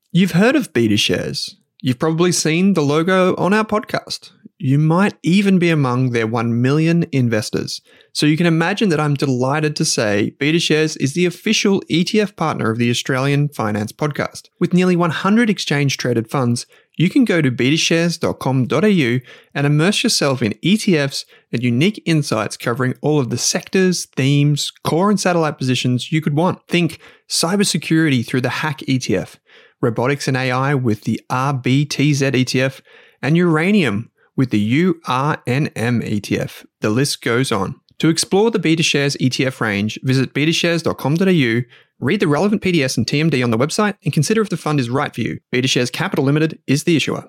You've heard of BetaShares. You've probably seen the logo on our podcast. You might even be among their 1 million investors. So you can imagine that I'm delighted to say BetaShares is the official ETF partner of the Australian Finance Podcast. With nearly 100 exchange-traded funds, you can go to betashares.com.au and immerse yourself in ETFs and unique insights covering all of the sectors, themes, core and satellite positions you could want. Think cybersecurity through the Hack ETF, robotics and AI with the RBTZ ETF, and uranium with the URNM ETF. The list goes on. To explore the BetaShares ETF range, visit betashares.com.au, read the relevant PDS and TMD on the website, and consider if the fund is right for you. BetaShares Capital Limited is the issuer.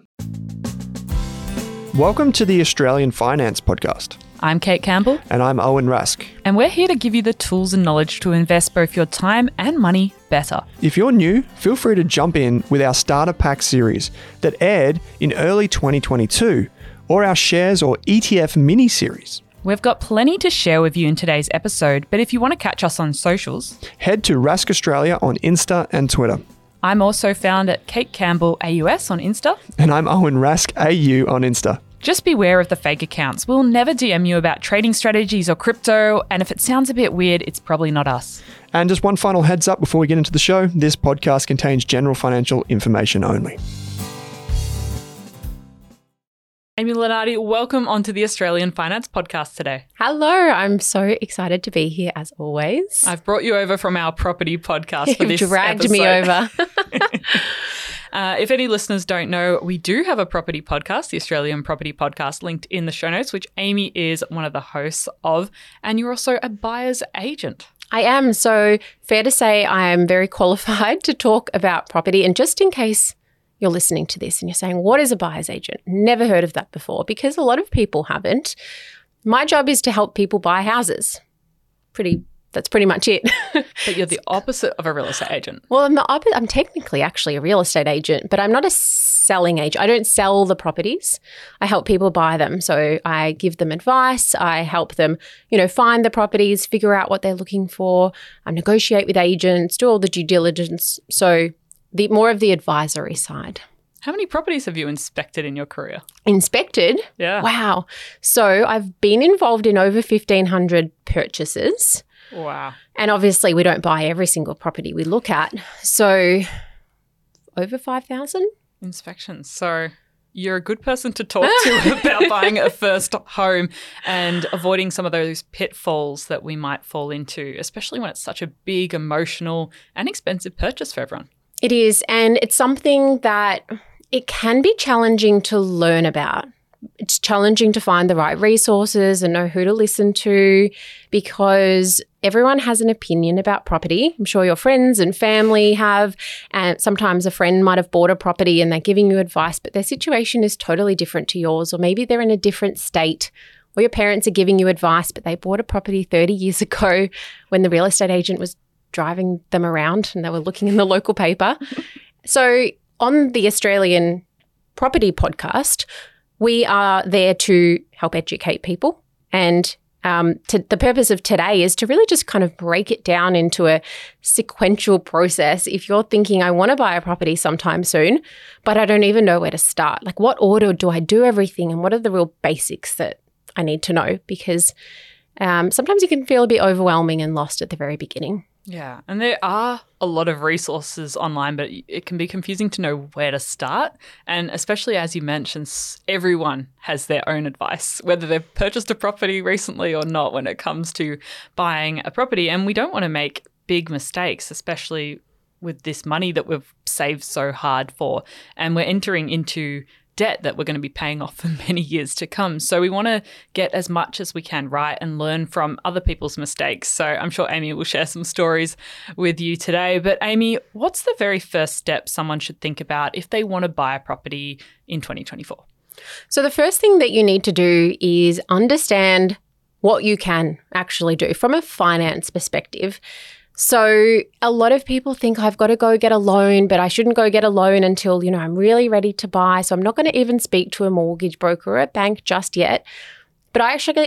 Welcome to the Australian Finance Podcast. I'm Kate Campbell. And I'm Owen Rask. And we're here to give you the tools and knowledge to invest both your time and money better. If you're new, feel free to jump in with our Starter Pack series that aired in early 2022, or our Shares or ETF mini-series. We've got plenty to share with you in today's episode, but if you want to catch us on socials, head to Rask Australia on Insta and Twitter. I'm also found at Kate Campbell AUS on Insta. And I'm Owen Rask AU on Insta. Just beware of the fake accounts. We'll never DM you about trading strategies or crypto, and if it sounds a bit weird, it's probably not us. And just one final heads up before we get into the show, this podcast contains general financial information only. Amy Lenardi, welcome onto the Australian Finance Podcast today. Hello, I'm so excited to be here as always. I've brought you over from our property podcast for this dragged episode. me over. If any listeners don't know, we do have a property podcast, the Australian Property Podcast, linked in the show notes, which Amy is one of the hosts of, and you're also a buyer's agent. I am, so fair to say I am very qualified to talk about property, and just in case you're listening to this and you're saying, what is a buyer's agent? Never heard of that before, because a lot of people haven't. My job is to help people buy houses. That's pretty much it. But you're the opposite of a real estate agent. Well, I'm technically actually a real estate agent, but I'm not a selling agent. I don't sell the properties. I help people buy them. So I give them advice. I help them, find the properties, figure out what they're looking for. I negotiate with agents, do all the due diligence. So more of the advisory side. How many properties have you inspected in your career? Inspected? Yeah. Wow. So I've been involved in over 1,500 purchases. Wow. And obviously we don't buy every single property we look at. So over 5,000 inspections. So you're a good person to talk to about buying a first home and avoiding some of those pitfalls that we might fall into, especially when it's such a big, emotional and expensive purchase for everyone. It is, and it's something that it can be challenging to learn about. It's challenging to find the right resources and know who to listen to, because everyone has an opinion about property. I'm sure your friends and family have, and sometimes a friend might have bought a property and they're giving you advice, but their situation is totally different to yours, or maybe they're in a different state, or your parents are giving you advice, but they bought a property 30 years ago when the real estate agent was driving them around and they were looking in the local paper. So on the Australian Property Podcast, we are there to help educate people. And the purpose of today is to really just kind of break it down into a sequential process. If you're thinking, I want to buy a property sometime soon, but I don't even know where to start, like what order do I do everything, and what are the real basics that I need to know? Because sometimes you can feel a bit overwhelming and lost at the very beginning. Yeah, and there are a lot of resources online, but it can be confusing to know where to start. And especially as you mentioned, everyone has their own advice, whether they've purchased a property recently or not when it comes to buying a property. And we don't want to make big mistakes, especially with this money that we've saved so hard for. And we're entering into debt that we're going to be paying off for many years to come. So we want to get as much as we can right and learn from other people's mistakes. So I'm sure Amy will share some stories with you today. But Amy, what's the very first step someone should think about if they want to buy a property in 2024? So the first thing that you need to do is understand what you can actually do from a finance perspective. So a lot of people think I've got to go get a loan, but I shouldn't go get a loan until, I'm really ready to buy. So I'm not going to even speak to a mortgage broker or a bank just yet. But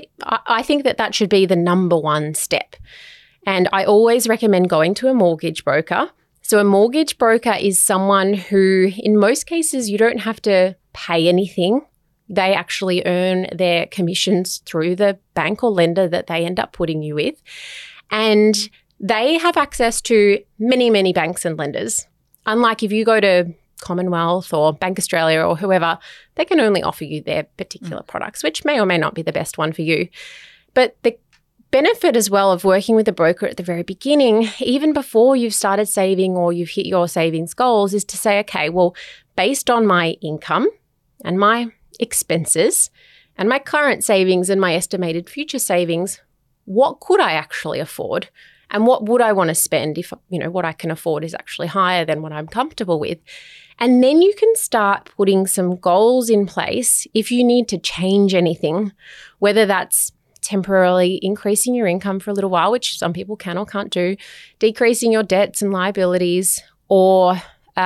I think that should be the number one step. And I always recommend going to a mortgage broker. So a mortgage broker is someone who, in most cases, you don't have to pay anything. They actually earn their commissions through the bank or lender that they end up putting you with. And they have access to many, many banks and lenders. Unlike if you go to Commonwealth or Bank Australia or whoever, they can only offer you their particular products, which may or may not be the best one for you. But the benefit as well of working with a broker at the very beginning, even before you've started saving or you've hit your savings goals, is to say, okay, well, based on my income and my expenses and my current savings and my estimated future savings, what could I actually afford? And what would I want to spend if, what I can afford is actually higher than what I'm comfortable with? And then you can start putting some goals in place if you need to change anything, whether that's temporarily increasing your income for a little while, which some people can or can't do, decreasing your debts and liabilities, or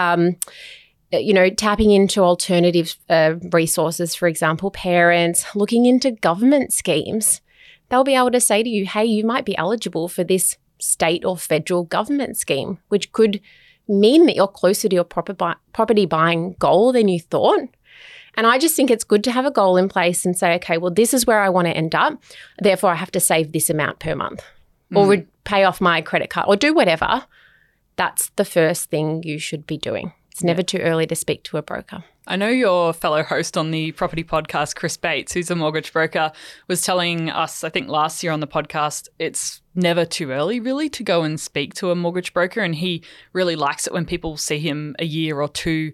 tapping into alternative resources, for example, parents, looking into government schemes. They'll be able to say to you, hey, you might be eligible for this state or federal government scheme, which could mean that you're closer to your property buying goal than you thought. And I just think it's good to have a goal in place and say, okay, well, this is where I want to end up. Therefore, I have to save this amount per month or pay off my credit card or do whatever. That's the first thing you should be doing. It's never too early to speak to a broker. I know your fellow host on the property podcast, Chris Bates, who's a mortgage broker, was telling us, I think last year on the podcast, it's never too early really to go and speak to a mortgage broker. And he really likes it when people see him a year or two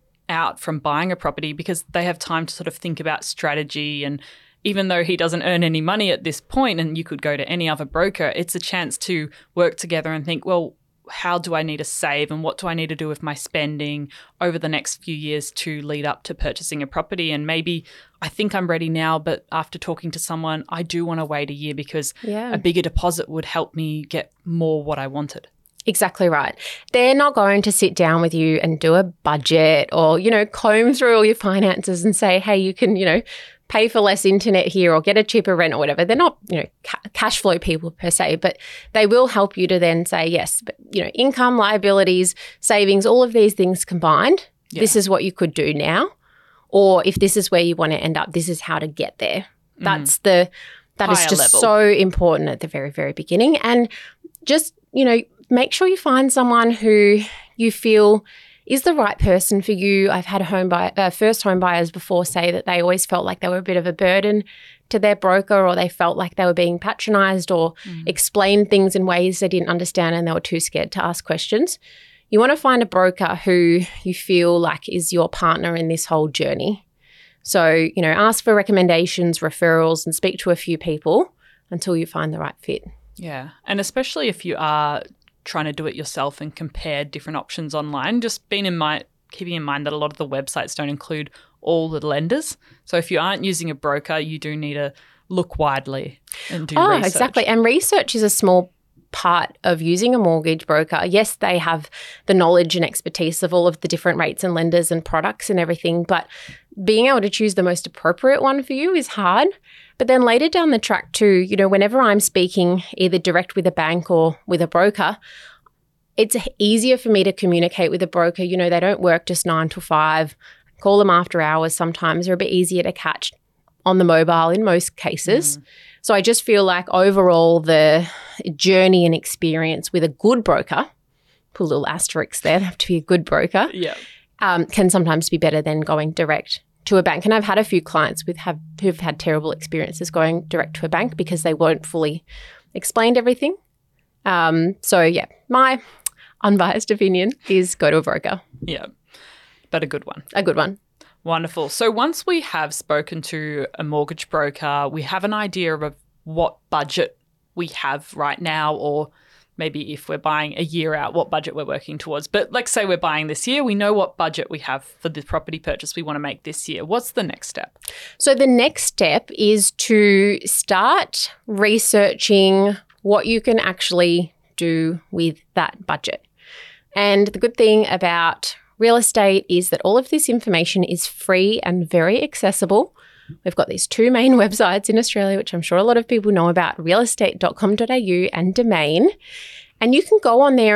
out from buying a property because they have time to sort of think about strategy. And even though he doesn't earn any money at this point and you could go to any other broker, it's a chance to work together and think, well, how do I need to save and what do I need to do with my spending over the next few years to lead up to purchasing a property? And maybe I think I'm ready now, but after talking to someone, I do want to wait a year because a bigger deposit would help me get more what I wanted. Exactly right. They're not going to sit down with you and do a budget or, comb through all your finances and say, hey, you can, pay for less internet here or get a cheaper rent or whatever. They're not, cash flow people per se, but they will help you to then say, yes, but, income, liabilities, savings, all of these things combined, this is what you could do now. Or if this is where you want to end up, this is how to get there. That is just level. So important at the very, very beginning. And just, make sure you find someone who you feel is the right person for you. I've had first home buyers before say that they always felt like they were a bit of a burden to their broker, or they felt like they were being patronised or explained things in ways they didn't understand and they were too scared to ask questions. You want to find a broker who you feel like is your partner in this whole journey. So, ask for recommendations, referrals, and speak to a few people until you find the right fit. Yeah. And especially if you are trying to do it yourself and compare different options online, just keeping in mind that a lot of the websites don't include all the lenders. So if you aren't using a broker, you do need to look widely and do research. Oh, exactly. And research is a small part of using a mortgage broker. Yes, they have the knowledge and expertise of all of the different rates and lenders and products and everything, but being able to choose the most appropriate one for you is hard. But then later down the track too, whenever I'm speaking either direct with a bank or with a broker, it's easier for me to communicate with a broker. They don't work just 9 to 5. Call them after hours sometimes. They're a bit easier to catch on the mobile in most cases. So I just feel like overall the journey and experience with a good broker, put a little asterisk there, they have to be a good broker, can sometimes be better than going direct to a bank. And I've had a few clients who've had terrible experiences going direct to a bank because they weren't fully explained everything. My unbiased opinion is go to a broker. Yeah, but a good one. A good one. Wonderful. So once we have spoken to a mortgage broker, we have an idea of what budget we have right now, or maybe if we're buying a year out, what budget we're working towards. But let's say we're buying this year, we know what budget we have for the property purchase we want to make this year. What's the next step? So the next step is to start researching what you can actually do with that budget. And the good thing about real estate is that all of this information is free and very accessible. We've got these 2 main websites in Australia, which I'm sure a lot of people know about, realestate.com.au and Domain. And you can go on there and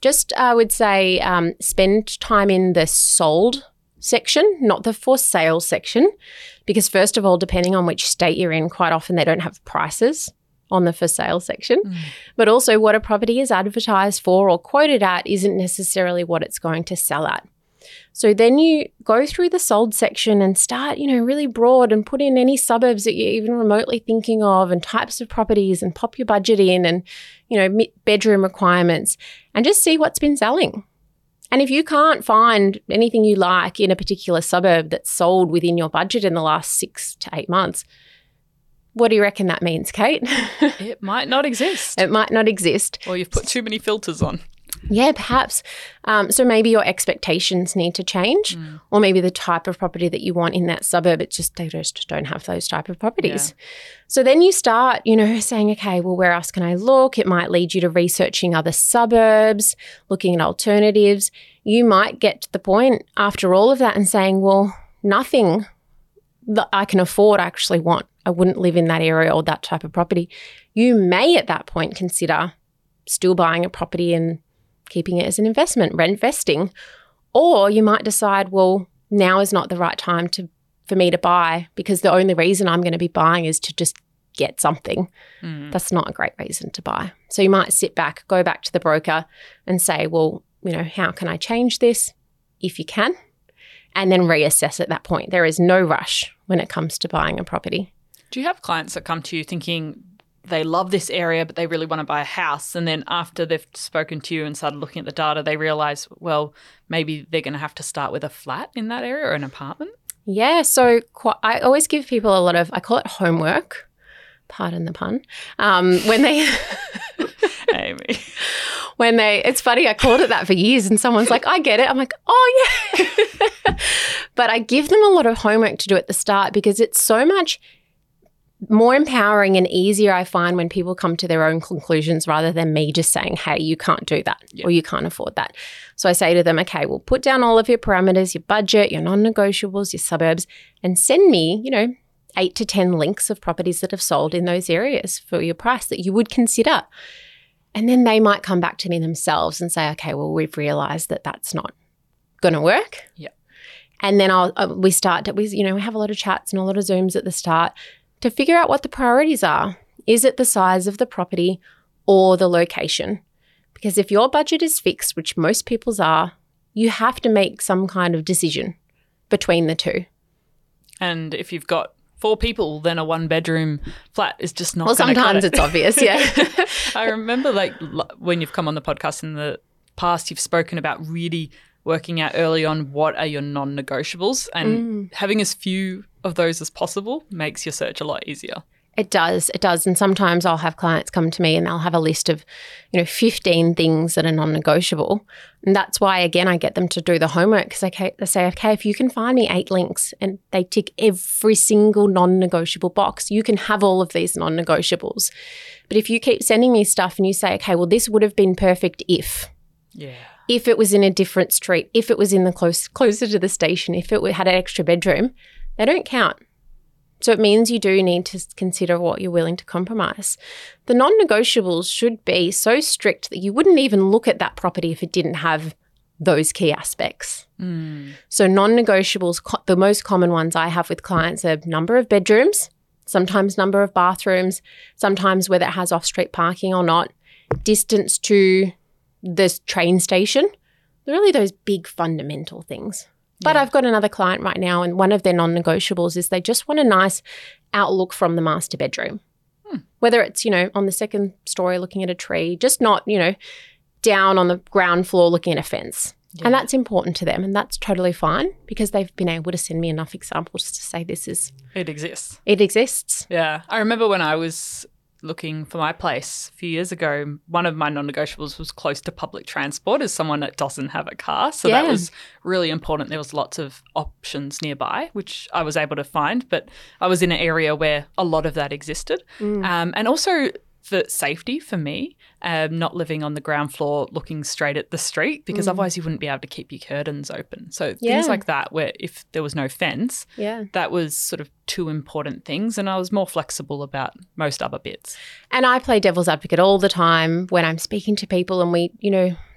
Just, I would say, spend time in the sold section, not the for sale section, because first of all, depending on which state you're in, quite often they don't have prices on the for sale section. But also what a property is advertised for or quoted at isn't necessarily what it's going to sell at. So then you go through the sold section and start, really broad and put in any suburbs that you're even remotely thinking of and types of properties and pop your budget in and, bedroom requirements and just see what's been selling. And if you can't find anything you like in a particular suburb that's sold within your budget in the last 6 to 8 months, what do you reckon that means, Kate? It might not exist. It might not exist. Or you've put too many filters on. Yeah, perhaps. So maybe your expectations need to change or maybe the type of property that you want in that suburb, they just don't have those type of properties. Yeah. So then you start, saying, okay, well, where else can I look? It might lead you to researching other suburbs, looking at alternatives. You might get to the point after all of that and saying, well, nothing that I can afford I actually want. I wouldn't live in that area or that type of property. You may at that point consider still buying a property and keeping it as an investment, rent vesting. Or you might decide, well, now is not the right time for me to buy because the only reason I'm going to be buying is to just get something. That's not a great reason to buy. So you might sit back, go back to the broker and say, well, how can I change this if you can? And then reassess at that point. There is no rush when it comes to buying a property. Do you have clients that come to you thinking they love this area, but they really want to buy a house. And then after they've spoken to you and started looking at the data, they realize, well, maybe they're going to have to start with a flat in that area or an apartment? Yeah. So I always give people I call it homework, pardon the pun, when they... Amy. It's funny, I called it that for years and someone's like, I get it. I'm like, oh, yeah. But I give them a lot of homework to do at the start because it's so much more empowering and easier, I find, when people come to their own conclusions rather than me just saying, hey, you can't do that or you can't afford that. So I say to them, okay, well, put down all of your parameters, your budget, your non-negotiables, your suburbs, and send me, 8 to 10 links of properties that have sold in those areas for your price that you would consider. And then they might come back to me themselves and say, okay, well, we've realised that that's not going to work. Yeah. And then we have a lot of chats and a lot of Zooms at the start to figure out what the priorities are. Is it the size of the property or the location? Because if your budget is fixed, which most people's are, you have to make some kind of decision between the two. And if you've got 4 people, then a 1-bedroom flat is just not going to cut it. Well, sometimes it's obvious, yeah. I remember when you've come on the podcast in the past, you've spoken about really working out early on what are your non-negotiables and having as few of those as possible makes your search a lot easier. It does. And sometimes I'll have clients come to me and they'll have a list of, 15 things that are non-negotiable. And that's why, again, I get them to do the homework because I say, okay, if you can find me 8 links and they tick every single non-negotiable box, you can have all of these non-negotiables. But if you keep sending me stuff and you say, okay, well, this would have been perfect if it was in a different street, if it was in the closer to the station, if it had an extra bedroom, they don't count. So it means you do need to consider what you're willing to compromise. The non-negotiables should be so strict that you wouldn't even look at that property if it didn't have those key aspects. So non-negotiables, the most common ones I have with clients are number of bedrooms, sometimes number of bathrooms, sometimes whether it has off-street parking or not, distance to the train station, really those big fundamental things. But I've got another client right now and one of their non-negotiables is they just want a nice outlook from the master bedroom. Whether it's, on the second story looking at a tree, just not, down on the ground floor looking at a fence. Yeah. And that's important to them and that's totally fine because they've been able to send me enough examples to say it exists. It exists. Yeah. I remember when I was looking for my place a few years ago, one of my non-negotiables was close to public transport as someone that doesn't have a car. So that was really important. There was lots of options nearby, which I was able to find, but I was in an area where a lot of that existed. And also for safety for me, not living on the ground floor looking straight at the street because otherwise you wouldn't be able to keep your curtains open. So things like that where if there was no fence, that was sort of 2 important things and I was more flexible about most other bits. And I play devil's advocate all the time when I'm speaking to people and we,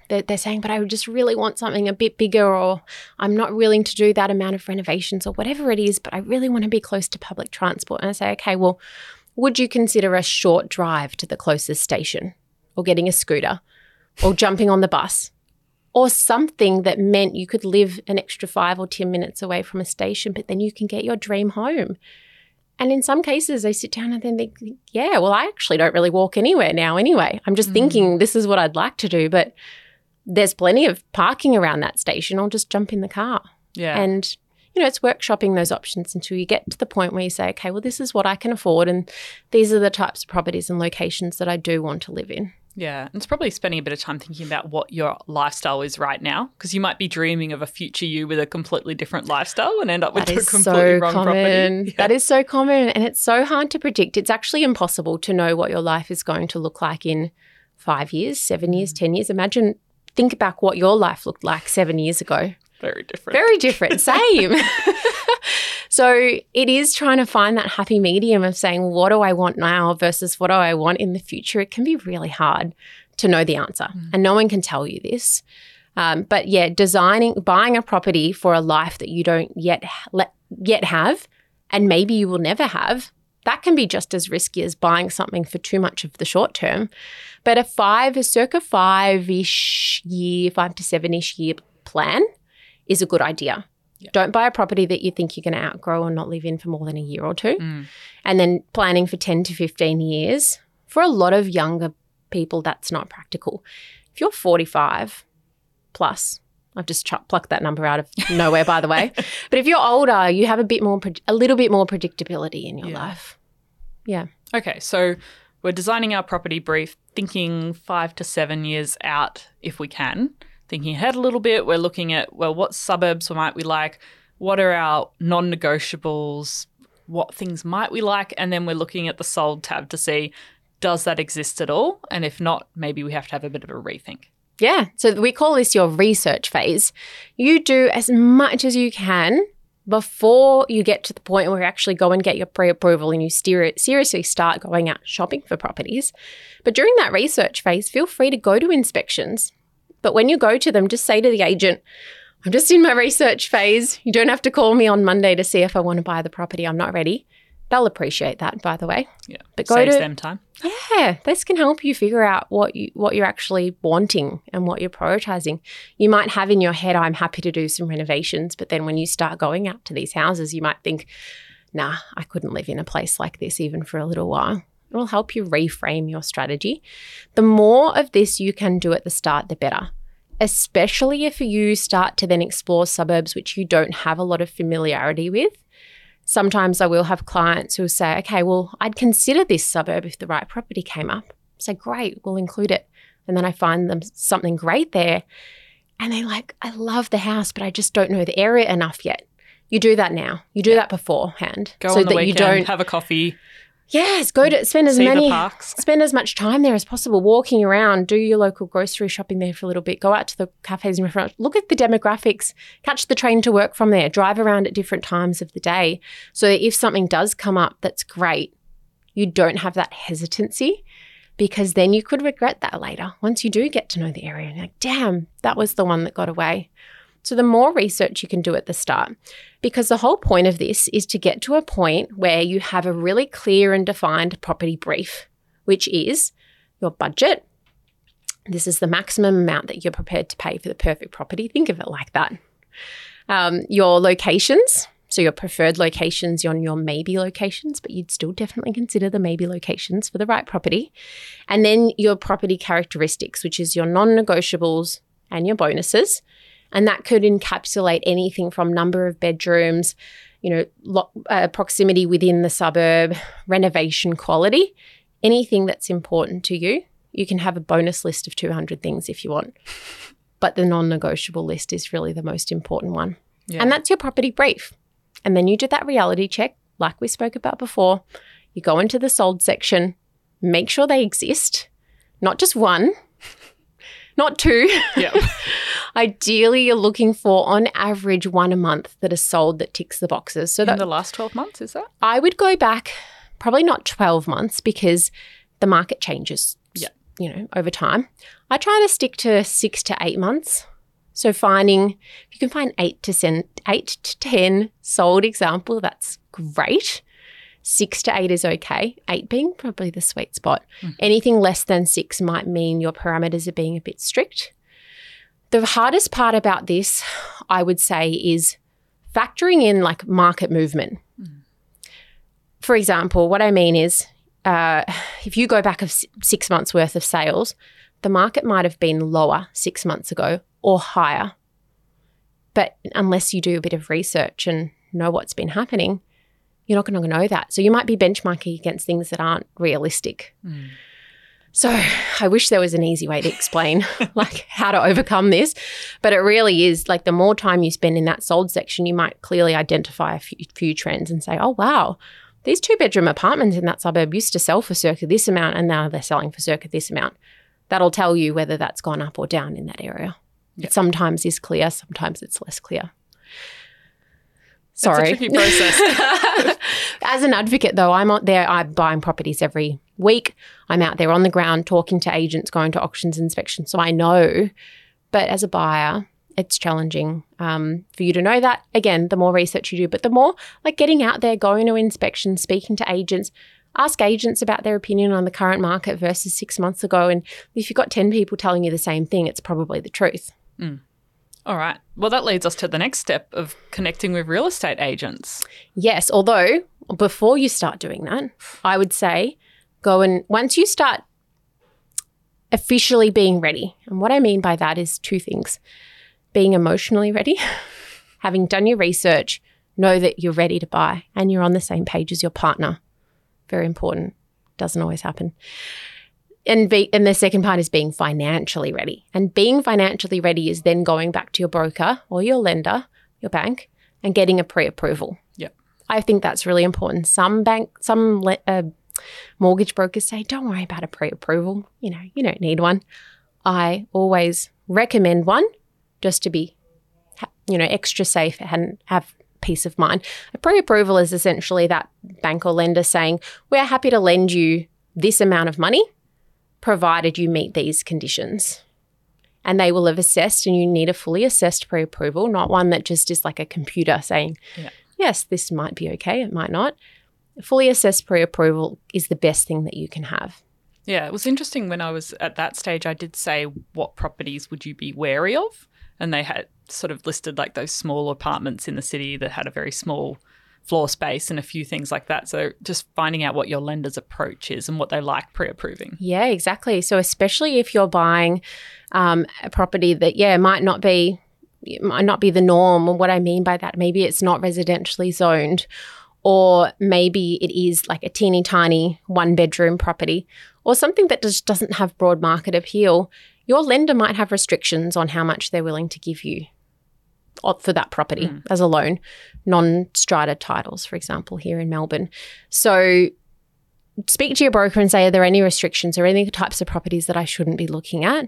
They're saying, but I just really want something a bit bigger, or I'm not willing to do that amount of renovations or whatever it is, but I really want to be close to public transport. And I say, okay, well, would you consider a short drive to the closest station, or getting a scooter, or jumping on the bus, or something that meant you could live an extra 5 or 10 minutes away from a station, but then you can get your dream home? And in some cases, they sit down and then they think, yeah, well, I actually don't really walk anywhere now anyway. I'm just thinking this is what I'd like to do, but there's plenty of parking around that station. I'll just jump in the car. Yeah. And, it's workshopping those options until you get to the point where you say, okay, well, this is what I can afford, and these are the types of properties and locations that I do want to live in. Yeah, and it's probably spending a bit of time thinking about what your lifestyle is right now, because you might be dreaming of a future you with a completely different lifestyle and end up with a completely wrong property. Yeah. That is so common, and it's so hard to predict. It's actually impossible to know what your life is going to look like in 5 years, 7 years, 10 years. Think back what your life looked like 7 years ago. Very different. Very different. Same. So it is trying to find that happy medium of saying, what do I want now versus what do I want in the future? It can be really hard to know the answer, and no one can tell you this. But yeah, buying a property for a life that you don't yet have, and maybe you will never have, that can be just as risky as buying something for too much of the short term. But a circa 5-ish year, 5 to 7-ish year plan is a good idea. Yep. Don't buy a property that you think you're going to outgrow or not live in for more than a year or two. And then planning for 10 to 15 years. For a lot of younger people, that's not practical. If you're 45 plus, I've just plucked that number out of nowhere, by the way. But if you're older, you have a little bit more predictability in your life. Yeah. Okay, so we're designing our property brief, thinking 5 to 7 years out if we can. Thinking ahead a little bit, we're looking at, well, what suburbs might we like? What are our non-negotiables? What things might we like? And then we're looking at the sold tab to see, does that exist at all? And if not, maybe we have to have a bit of a rethink. Yeah. So we call this your research phase. You do as much as you can before you get to the point where you actually go and get your pre-approval and you seriously start going out shopping for properties. But during that research phase, feel free to go to inspections. But when you go to them, just say to the agent, I'm just in my research phase. You don't have to call me on Monday to see if I want to buy the property. I'm not ready. They'll appreciate that, by the way. Yeah, but saves them time. Yeah, this can help you figure out what you're actually wanting and what you're prioritizing. You might have in your head, I'm happy to do some renovations, but then when you start going out to these houses, you might think, nah, I couldn't live in a place like this even for a little while. It will help you reframe your strategy. The more of this you can do at the start, the better, especially if you start to then explore suburbs which you don't have a lot of familiarity with. Sometimes I will have clients who say, okay, well, I'd consider this suburb if the right property came up. I say, great, we'll include it. And then I find them something great there. And they're like, I love the house, but I just don't know the area enough yet. You do that now. You do that beforehand. Go on the weekend, have a coffee. Yes, spend as much time there as possible, walking around, do your local grocery shopping there for a little bit, go out to the cafes and restaurants, look at the demographics, catch the train to work from there, drive around at different times of the day. So that if something does come up that's great, you don't have that hesitancy, because then you could regret that later once you do get to know the area and you're like, damn, that was the one that got away. So the more research you can do at the start, because the whole point of this is to get to a point where you have a really clear and defined property brief, which is your budget. This is the maximum amount that you're prepared to pay for the perfect property. Think of it like that. Your locations, so your preferred locations, your maybe locations, but you'd still definitely consider the maybe locations for the right property. And then your property characteristics, which is your non-negotiables and your bonuses. And that could encapsulate anything from number of bedrooms, proximity within the suburb, renovation quality, anything that's important to you. You can have a bonus list of 200 things if you want, but the non-negotiable list is really the most important one. Yeah. And that's your property brief. And then you do that reality check, like we spoke about before. You go into the sold section, make sure they exist, not just one, not two. Yeah. Ideally, you're looking for, on average, one a month that is sold that ticks the boxes. So in the last 12 months, is that? I would go back, probably not 12 months, because the market changes. Yeah. over time. I try to stick to 6 to 8 months. So if you can find 8 to 10 sold example, that's great. 6 to 8 is okay. 8 being probably the sweet spot. Anything less than 6 might mean your parameters are being a bit strict. The hardest part about this, I would say, is factoring in like market movement. For example, what I mean is if you go back of 6 months worth of sales, the market might have been lower 6 months ago or higher. But unless you do a bit of research and know what's been happening, you're not going to know that. So you might be benchmarking against things that aren't realistic. So I wish there was an easy way to explain like how to overcome this. But it really is like the more time you spend in that sold section, you might clearly identify a few trends and say, oh, wow, these 2-bedroom apartments in that suburb used to sell for circa this amount and now they're selling for circa this amount. That'll tell you whether that's gone up or down in that area. Yep. It sometimes is clear, sometimes it's less clear. Sorry. It's a tricky process. As an advocate, though, I'm out there, I'm buying properties every week. I'm out there on the ground talking to agents, going to auctions, inspections, so I know. But as a buyer, it's challenging for you to know that. Again, the more research you do, but the more like getting out there, going to inspections, speaking to agents, ask agents about their opinion on the current market versus 6 months ago. And if you've got 10 people telling you the same thing, it's probably the truth. All right. Well, that leads us to the next step of connecting with real estate agents. Yes, although before you start doing that, I would say once you start officially being ready, and what I mean by that is 2 things. Being emotionally ready, having done your research, know that you're ready to buy and you're on the same page as your partner. Very important. Doesn't always happen. And the second part is being financially ready. And being financially ready is then going back to your broker or your lender, your bank, and getting a pre-approval. Yep. I think that's really important. Some mortgage brokers say, don't worry about a pre-approval. You don't need one. I always recommend one just to be, extra safe and have peace of mind. A pre-approval is essentially that bank or lender saying, we're happy to lend you this amount of money, provided you meet these conditions. And they will have assessed, and you need a fully assessed pre-approval, not one that just is like a computer saying, yes, this might be okay, it might not. A fully assessed pre-approval is the best thing that you can have. Yeah, it was interesting when I was at that stage, I did say, what properties would you be wary of? And they had sort of listed like those small apartments in the city that had a very small floor space and a few things like that. So just finding out what your lender's approach is and what they like pre-approving. Yeah, exactly. So especially if you're buying a property that, might not be the norm. And what I mean by that, maybe it's not residentially zoned, or maybe it is like a teeny tiny 1-bedroom property or something that just doesn't have broad market appeal. Your lender might have restrictions on how much they're willing to give you for that property as a loan, non-strata titles, for example, here in Melbourne. So speak to your broker and say, are there any restrictions or any types of properties that I shouldn't be looking at?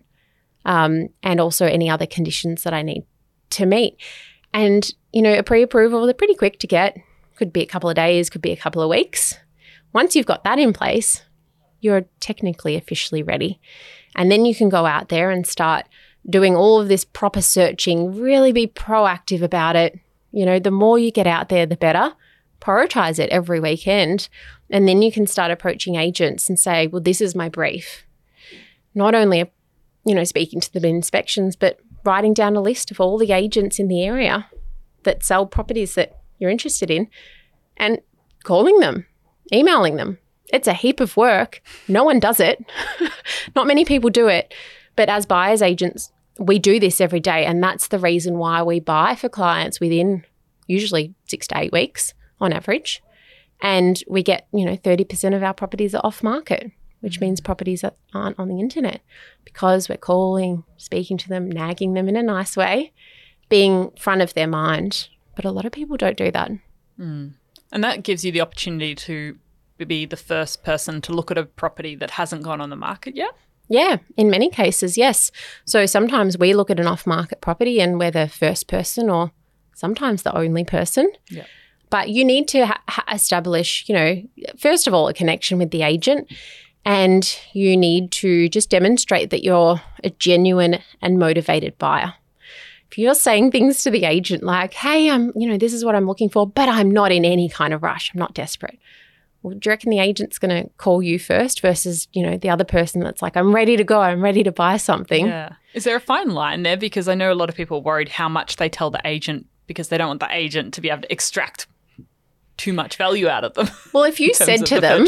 And also any other conditions that I need to meet. And, a pre-approval, they're pretty quick to get. Could be a couple of days, could be a couple of weeks. Once you've got that in place, you're technically officially ready. And then you can go out there and start doing all of this proper searching, really be proactive about it. The more you get out there, the better. Prioritize it every weekend. And then you can start approaching agents and say, well, this is my brief. Not only, speaking to them in inspections, but writing down a list of all the agents in the area that sell properties that you're interested in and calling them, emailing them. It's a heap of work. No one does it. Not many people do it. But as buyers agents, we do this every day, and that's the reason why we buy for clients within usually 6 to 8 weeks on average. And we get, 30% of our properties are off market, which means properties that aren't on the internet, because we're calling, speaking to them, nagging them in a nice way, being front of their mind. But a lot of people don't do that. And that gives you the opportunity to be the first person to look at a property that hasn't gone on the market yet? Yeah, in many cases, yes. So sometimes we look at an off-market property and we're the first person, or sometimes the only person. Yeah. But you need to establish, first of all, a connection with the agent. And you need to just demonstrate that you're a genuine and motivated buyer. If you're saying things to the agent like, hey, this is what I'm looking for, but I'm not in any kind of rush. I'm not desperate. Well, do you reckon the agent's going to call you first versus, the other person that's like, I'm ready to go. I'm ready to buy something. Yeah. Is there a fine line there? Because I know a lot of people are worried how much they tell the agent because they don't want the agent to be able to extract too much value out of them. Well, if you said to them,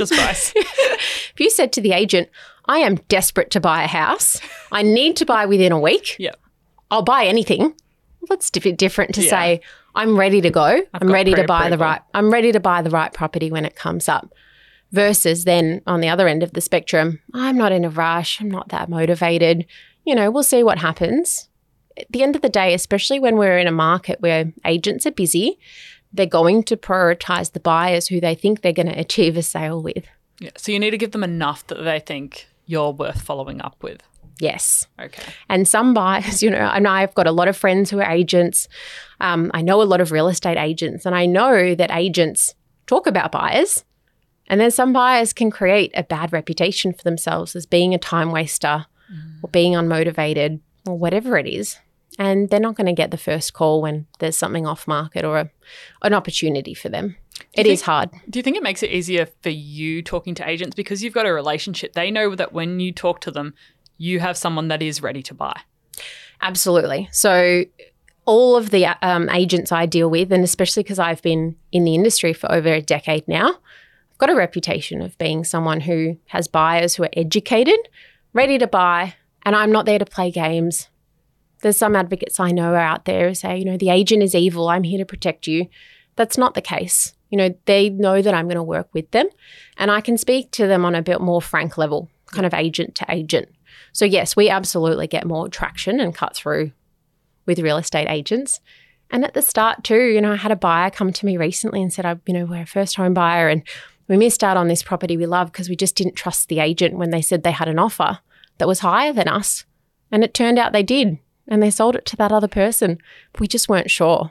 if you said to the agent, I am desperate to buy a house, I need to buy within a week, I'll buy anything. Well, that's different to say, I'm ready to go. I'm ready to buy the right property when it comes up. Versus then on the other end of the spectrum, I'm not in a rush. I'm not that motivated. We'll see what happens. At the end of the day, especially when we're in a market where agents are busy, they're going to prioritize the buyers who they think they're going to achieve a sale with. Yeah. So you need to give them enough that they think you're worth following up with. Yes. Okay. And some buyers, and I've got a lot of friends who are agents. I know a lot of real estate agents, and I know that agents talk about buyers, and then some buyers can create a bad reputation for themselves as being a time waster or being unmotivated or whatever it is. And they're not going to get the first call when there's something off market or an opportunity for them. It is hard. Do you think it makes it easier for you talking to agents because you've got a relationship? They know that when you talk to them, you have someone that is ready to buy. Absolutely. So all of the agents I deal with, and especially because I've been in the industry for over a decade now, I've got a reputation of being someone who has buyers who are educated, ready to buy, and I'm not there to play games. There's some advocates I know are out there who say, the agent is evil. I'm here to protect you. That's not the case. They know that I'm going to work with them and I can speak to them on a bit more frank level, kind of agent to agent. So yes, we absolutely get more traction and cut through with real estate agents. And at the start too, I had a buyer come to me recently and said, we're a first home buyer and we missed out on this property we love because we just didn't trust the agent when they said they had an offer that was higher than us. And it turned out they did. And they sold it to that other person. We just weren't sure.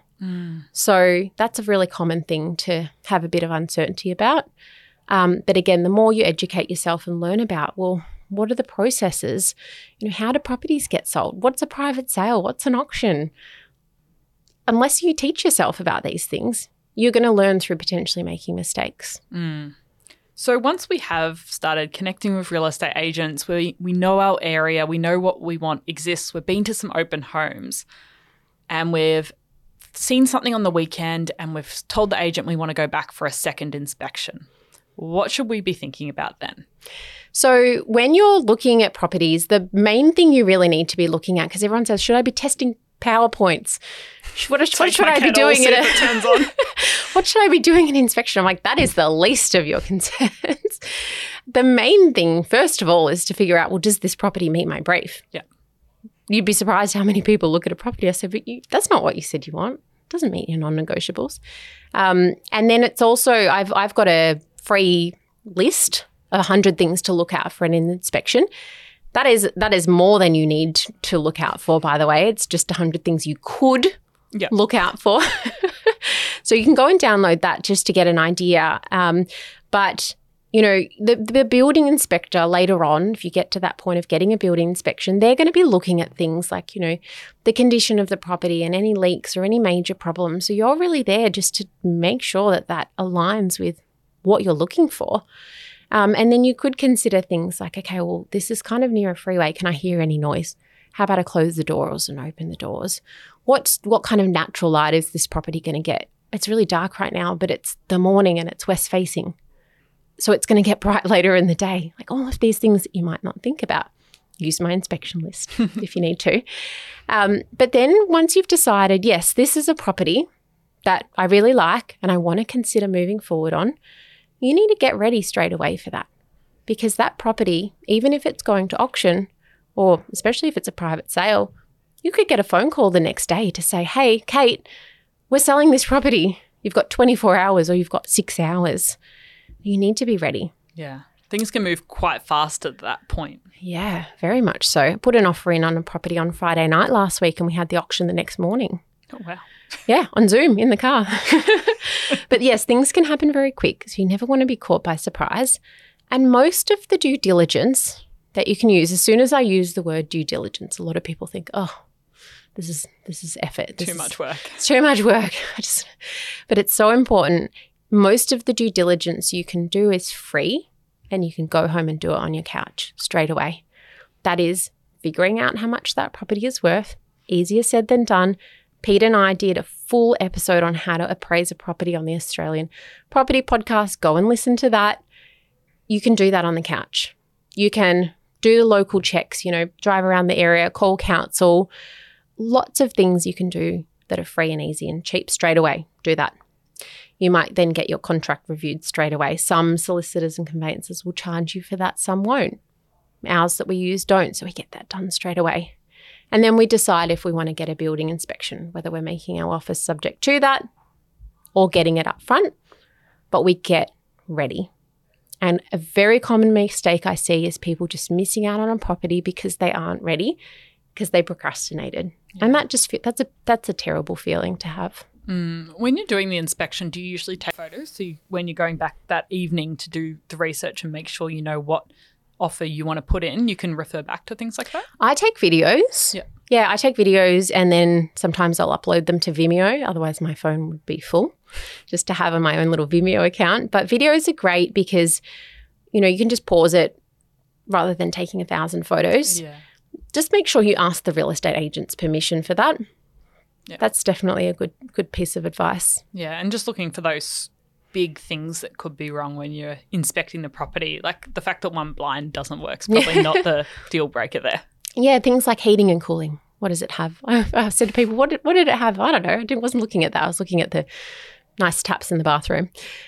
So that's a really common thing to have a bit of uncertainty about. But again, the more you educate yourself and learn about, well, what are the processes? How do properties get sold? What's a private sale? What's an auction? Unless you teach yourself about these things, you're going to learn through potentially making mistakes. So once we have started connecting with real estate agents, we know our area, we know what we want exists, we've been to some open homes and we've seen something on the weekend and we've told the agent we want to go back for a second inspection. What should we be thinking about then? So when you're looking at properties, the main thing you really need to be looking at, because everyone says, should I be testing PowerPoints? What should I be doing? What should I be doing in inspection? I'm like, that is the least of your concerns. The main thing, first of all, is to figure out, well, does this property meet my brief? Yeah. You'd be surprised how many people look at a property. I said, but that's not what you said you want. It doesn't meet your non-negotiables. And then it's also, I've got a free list of 100 things to look out for in an inspection. That is more than you need to look out for, by the way. It's just 100 things you could look out for. So you can go and download that just to get an idea. But, the building inspector later on, if you get to that point of getting a building inspection, they're going to be looking at things like, the condition of the property and any leaks or any major problems. So you're really there just to make sure that aligns with what you're looking for. And then you could consider things like, okay, well, this is kind of near a freeway. Can I hear any noise? How about I close the doors and open the doors? What kind of natural light is this property going to get? It's really dark right now, but it's the morning and it's west facing. So it's going to get bright later in the day. Like all of these things that you might not think about. Use my inspection list if you need to. But then once you've decided, yes, this is a property that I really like and I want to consider moving forward on, you need to get ready straight away for that. Because that property, even if it's going to auction, or especially if it's a private sale, you could get a phone call the next day to say, hey, Kate, we're selling this property. You've got 24 hours or you've got 6 hours. You need to be ready. Yeah. Things can move quite fast at that point. Yeah, very much so. I put an offer in on a property on Friday night last week and we had the auction the next morning. Oh, wow. Yeah, on Zoom in the car. But yes, things can happen very quick. So you never want to be caught by surprise. And most of the due diligence that you can use, as soon as I use the word due diligence, a lot of people think, oh, this is effort. Too much work. It's too much work. But it's so important. Most of the due diligence you can do is free, and you can go home and do it on your couch straight away. That is figuring out how much that property is worth. Easier said than done. Pete and I did a full episode on how to appraise a property on the Australian Property Podcast. Go and listen to that. You can do that on the couch. You can do the local checks, drive around the area, call council. Lots of things you can do that are free and easy and cheap straight away. Do that. You might then get your contract reviewed straight away. Some solicitors and conveyancers will charge you for that, some won't. Ours that we use don't, so we get that done straight away. And then we decide if we want to get a building inspection, whether we're making our office subject to that or getting it up front, but we get ready. And a very common mistake I see is people just missing out on a property because they aren't ready, because they procrastinated. Yeah. And that's a terrible feeling to have. When you're doing the inspection, do you usually take photos? So when you're going back that evening to do the research and make sure you know what offer you want to put in, you can refer back to things like that? I take videos. Yeah. Yeah, I take videos, and then sometimes I'll upload them to Vimeo. Otherwise, my phone would be full just to have on my own little Vimeo account. But videos are great because, you can just pause it rather than taking 1,000 photos. Yeah. Just make sure you ask the real estate agent's permission for that. Yeah. That's definitely a good piece of advice. Yeah, and just looking for those big things that could be wrong when you're inspecting the property. Like the fact that one blind doesn't work is probably not the deal breaker there. Yeah, things like heating and cooling. What does it have? I said to people, what did it have? I don't know. I wasn't looking at that. I was looking at the nice taps in the bathroom.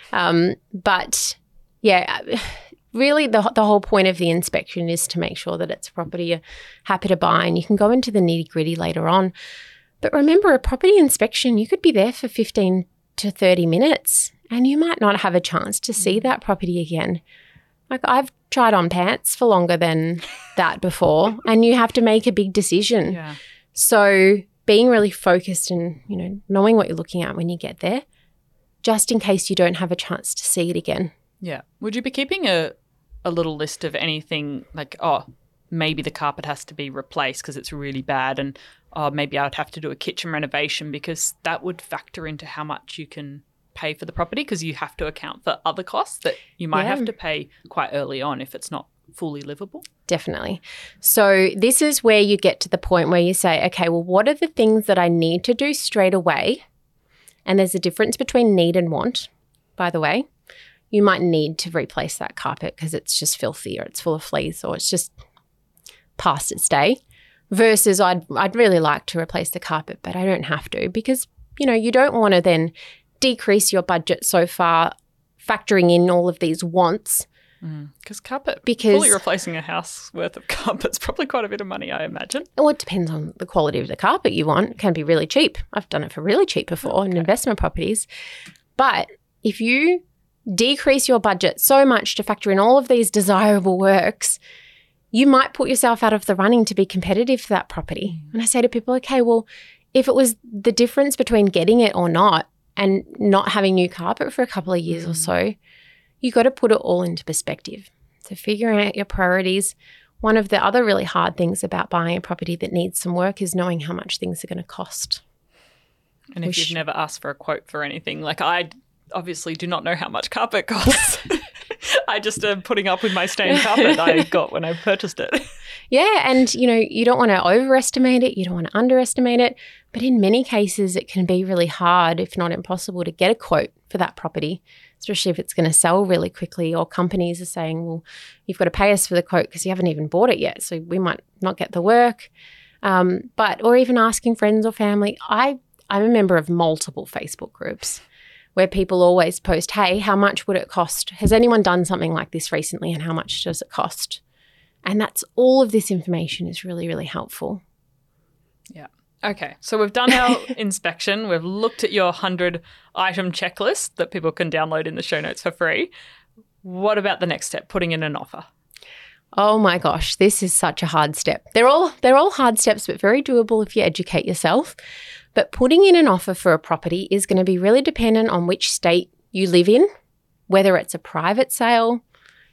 But yeah, really the whole point of the inspection is to make sure that it's a property you're happy to buy, and you can go into the nitty-gritty later on. But remember, a property inspection, you could be there for 15 to 30 minutes and you might not have a chance to see that property again. Like I've tried on pants for longer than that before, and you have to make a big decision. Yeah. So being really focused and, knowing what you're looking at when you get there, just in case you don't have a chance to see it again. Yeah. Would you be keeping a little list of anything like, maybe the carpet has to be replaced because it's really bad, and maybe I would have to do a kitchen renovation, because that would factor into how much you can pay for the property, because you have to account for other costs that you might have to pay quite early on if it's not fully livable? Definitely. So this is where you get to the point where you say, okay, well, what are the things that I need to do straight away? And there's a difference between need and want, by the way. You might need to replace that carpet because it's just filthy or it's full of fleas or it's just past its day, versus I'd really like to replace the carpet, but I don't have to, because, you don't want to then decrease your budget so far, factoring in all of these wants. Because fully replacing a house worth of carpet's probably quite a bit of money, I imagine. Well, it depends on the quality of the carpet you want. It can be really cheap. I've done it for really cheap before in investment properties. But if you decrease your budget so much to factor in all of these desirable works, you might put yourself out of the running to be competitive for that property. And I say to people, okay, well, if it was the difference between getting it or not and not having new carpet for a couple of years or so, you got to put it all into perspective. So figuring out your priorities. One of the other really hard things about buying a property that needs some work is knowing how much things are going to cost. And if you've never asked for a quote for anything, like I obviously do not know how much carpet costs. I just am putting up with my stained carpet I got when I purchased it. Yeah, and you don't want to overestimate it, you don't want to underestimate it, but in many cases it can be really hard, if not impossible, to get a quote for that property, especially if it's going to sell really quickly, or companies are saying, well, you've got to pay us for the quote because you haven't even bought it yet, so we might not get the work. Or even asking friends or family. I'm a member of multiple Facebook groups where people always post, hey, how much would it cost? Has anyone done something like this recently, and how much does it cost? And that's all of this information is really, really helpful. Yeah. Okay. So we've done our inspection. We've looked at your 100-item checklist that people can download in the show notes for free. What about the next step, putting in an offer? Oh my gosh, this is such a hard step. They're all hard steps, but very doable if you educate yourself. But putting in an offer for a property is going to be really dependent on which state you live in, whether it's a private sale,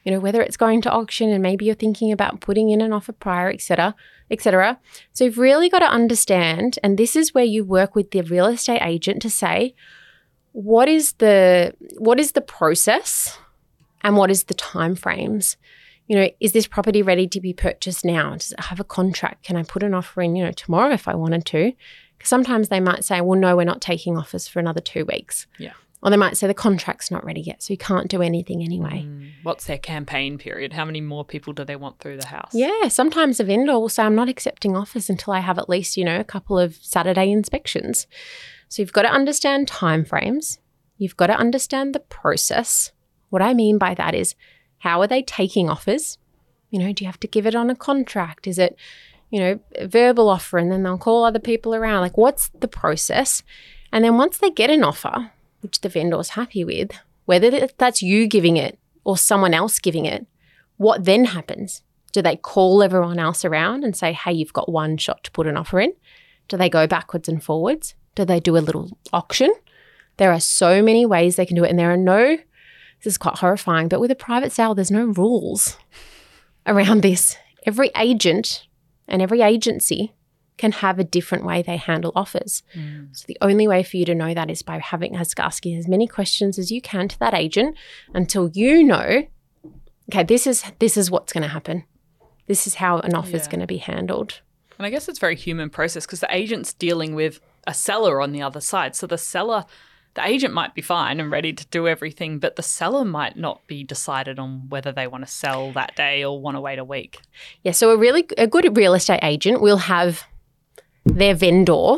whether it's going to auction and maybe you're thinking about putting in an offer prior, et cetera, et cetera. So you've really got to understand, and this is where you work with the real estate agent to say, what is the process and what is the timeframes? Is this property ready to be purchased now? Does it have a contract? Can I put an offer in, tomorrow if I wanted to? Because sometimes they might say, well, no, we're not taking offers for another 2 weeks. Yeah. Or they might say the contract's not ready yet, so you can't do anything anyway. What's their campaign period? How many more people do they want through the house? Yeah, sometimes a vendor will say, I'm not accepting offers until I have at least, a couple of Saturday inspections. So you've got to understand timeframes. You've got to understand the process. What I mean by that is, how are they taking offers? Do you have to give it on a contract? Is it, a verbal offer and then they'll call other people around? Like, what's the process? And then once they get an offer, which the vendor's happy with, whether that's you giving it or someone else giving it, what then happens? Do they call everyone else around and say, hey, you've got one shot to put an offer in? Do they go backwards and forwards? Do they do a little auction? There are so many ways they can do it. And there are no, this is quite horrifying, but with a private sale, there's no rules around this. Every agent and every agency can have a different way they handle offers. So the only way for you to know that is by asking as many questions as you can to that agent until you know, okay, this is what's going to happen. This is how an offer is going to be handled. And I guess it's a very human process because the agent's dealing with a seller on the other side. So the agent might be fine and ready to do everything, but the seller might not be decided on whether they want to sell that day or want to wait a week. Yeah, so a good real estate agent will have their vendor,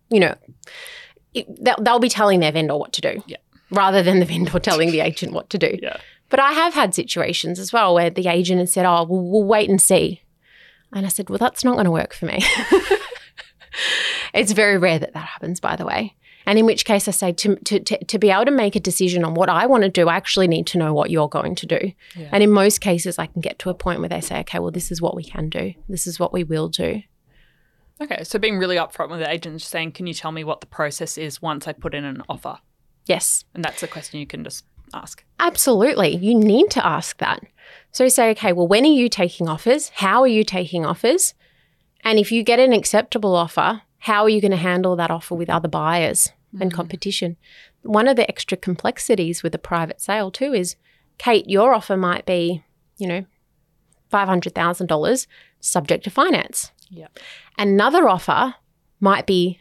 they'll be telling their vendor what to do rather than the vendor telling the agent what to do. Yeah. But I have had situations as well where the agent has said, oh, we'll wait and see. And I said, well, that's not going to work for me. It's very rare that happens, by the way. And in which case I say to be able to make a decision on what I want to do, I actually need to know what you're going to do. Yeah. And in most cases, I can get to a point where they say, okay, well, this is what we can do. This is what we will do. Okay, so being really upfront with the agent, saying, can you tell me what the process is once I put in an offer? Yes. And that's a question you can just ask. Absolutely. You need to ask that. So you say, okay, well, when are you taking offers? How are you taking offers? And if you get an acceptable offer, how are you going to handle that offer with other buyers and competition? One of the extra complexities with a private sale too is, Kate, your offer might be, $500,000 subject to finance. Yep. Another offer might be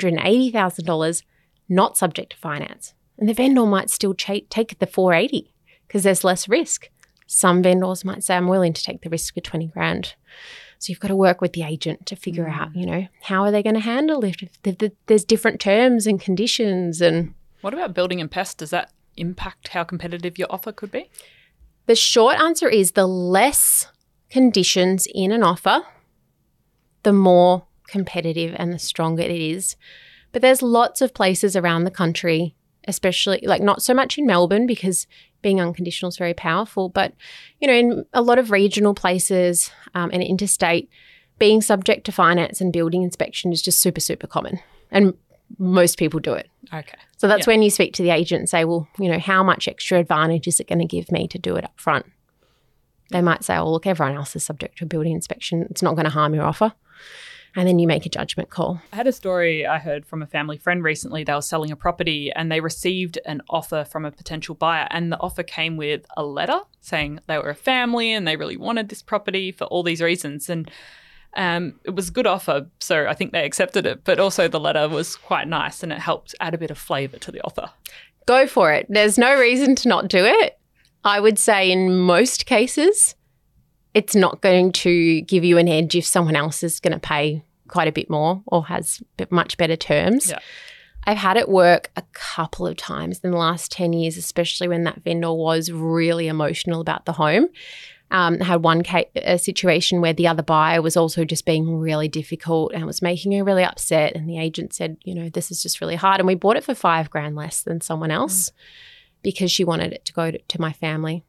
$480,000 not subject to finance. And the vendor might still take the $480,000 because there's less risk. Some vendors might say, I'm willing to take the risk for $20,000. So you've got to work with the agent to figure out, how are they going to handle it if there's different terms and conditions. And what about building and pest? Does that impact how competitive your offer could be? The short answer is the less conditions in an offer, the more competitive and the stronger it is. But there's lots of places around the country, especially not so much in Melbourne because being unconditional is very powerful, but in a lot of regional places and interstate, being subject to finance and building inspection is just super, super common. And most people do it. Okay. So that's when you speak to the agent and say, well, how much extra advantage is it going to give me to do it up front? They might say, oh, look, everyone else is subject to a building inspection. It's not going to harm your offer. And then you make a judgment call. I had a story I heard from a family friend recently. They were selling a property and they received an offer from a potential buyer. And the offer came with a letter saying they were a family and they really wanted this property for all these reasons. And it was a good offer, so I think they accepted it. But also the letter was quite nice and it helped add a bit of flavour to the offer. Go for it. There's no reason to not do it. I would say in most cases, it's not going to give you an edge if someone else is going to pay quite a bit more or has much better terms. Yeah. I've had it work a couple of times in the last 10 years, especially when that vendor was really emotional about the home. I had a situation where the other buyer was also just being really difficult and was making her really upset. And the agent said, this is just really hard. And we bought it for $5,000 less than someone else because she wanted it to go to my family.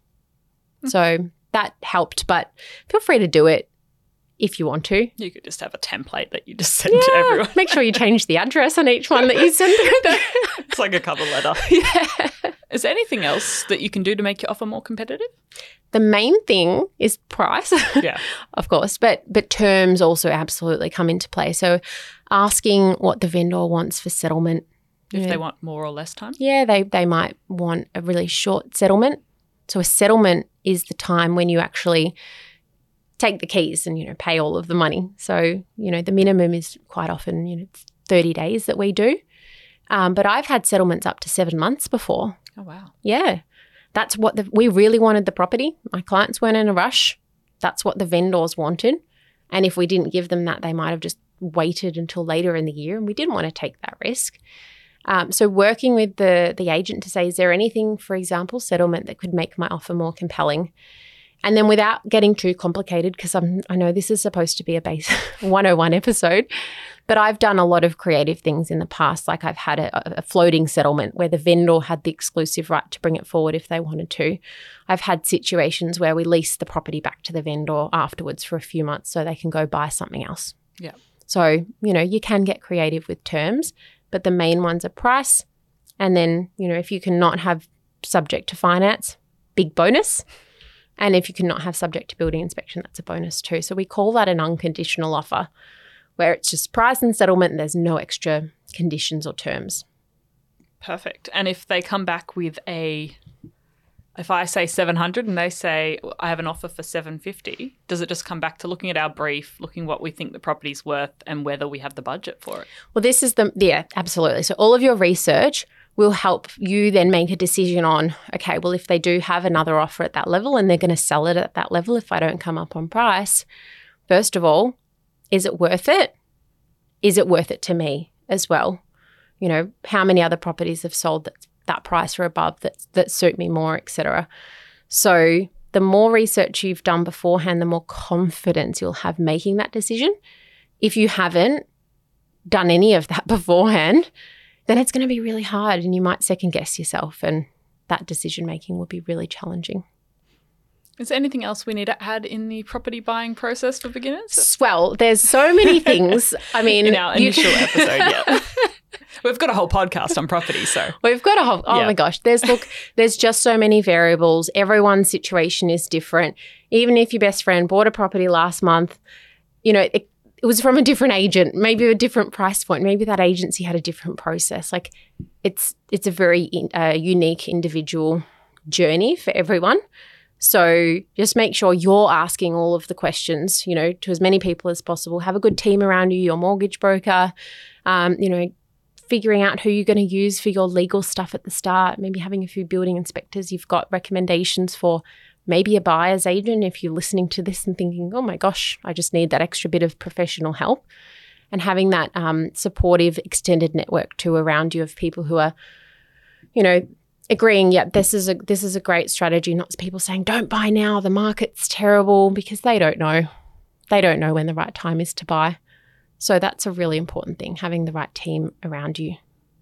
So that helped, but feel free to do it if you want to. You could just have a template that you just send to everyone. Make sure you change the address on each one that you send through. It's like a cover letter. Yeah. Is there anything else that you can do to make your offer more competitive? the main thing is price, Yeah. of course, but terms also absolutely come into play. So asking what the vendor wants for settlement. If they want more or less time. Yeah, they might want a really short settlement. So a settlement is the time when you actually take the keys and, pay all of the money. So, the minimum is quite often, it's 30 days that we do. But I've had settlements up to 7 months before. Oh, wow. Yeah. That's what we really wanted the property. My clients weren't in a rush. That's what the vendors wanted. And if we didn't give them that, they might have just waited until later in the year, and we didn't want to take that risk. So working with the agent to say, is there anything, for example, settlement that could make my offer more compelling? And then without getting too complicated, because I know this is supposed to be a base 101 episode, but I've done a lot of creative things in the past. Like I've had a floating settlement where the vendor had the exclusive right to bring it forward if they wanted to. I've had situations where we lease the property back to the vendor afterwards for a few months so they can go buy something else. Yeah. So, you can get creative with terms, but the main ones are price. And then, if you cannot have subject to finance, big bonus. And if you cannot have subject to building inspection, that's a bonus too. So we call that an unconditional offer, where it's just price and settlement and there's no extra conditions or terms. Perfect. And if they come back with if I say 700 and they say, I have an offer for 750, does it just come back to looking at our brief, looking what we think the property's worth and whether we have the budget for it? Well, this is absolutely. So all of your research will help you then make a decision on, okay, well, if they do have another offer at that level and they're going to sell it at that level if I don't come up on price, first of all, is it worth it? Is it worth it to me as well? How many other properties have sold that price or above that suit me more, etc. So the more research you've done beforehand, the more confidence you'll have making that decision. If you haven't done any of that beforehand, then it's going to be really hard and you might second guess yourself, and that decision making will be really challenging. Is there anything else we need to add in the property buying process for beginners? Well, there's so many things. I mean, in our initial episode, yeah. We've got a whole podcast on property, so. We've got a whole, my gosh, there's just so many variables. Everyone's situation is different. Even if your best friend bought a property last month, it was from a different agent, maybe a different price point. Maybe that agency had a different process. Like it's a very unique individual journey for everyone. So just make sure you're asking all of the questions, to as many people as possible. Have a good team around you, your mortgage broker, figuring out who you're going to use for your legal stuff at the start, maybe having a few building inspectors you've got recommendations for, maybe a buyer's agent if you're listening to this and thinking, oh my gosh, I just need that extra bit of professional help. And having that supportive extended network too around you of people who are, agreeing, this is a great strategy, not people saying, don't buy now, the market's terrible, because they don't know. They don't know when the right time is to buy. So that's a really important thing, having the right team around you.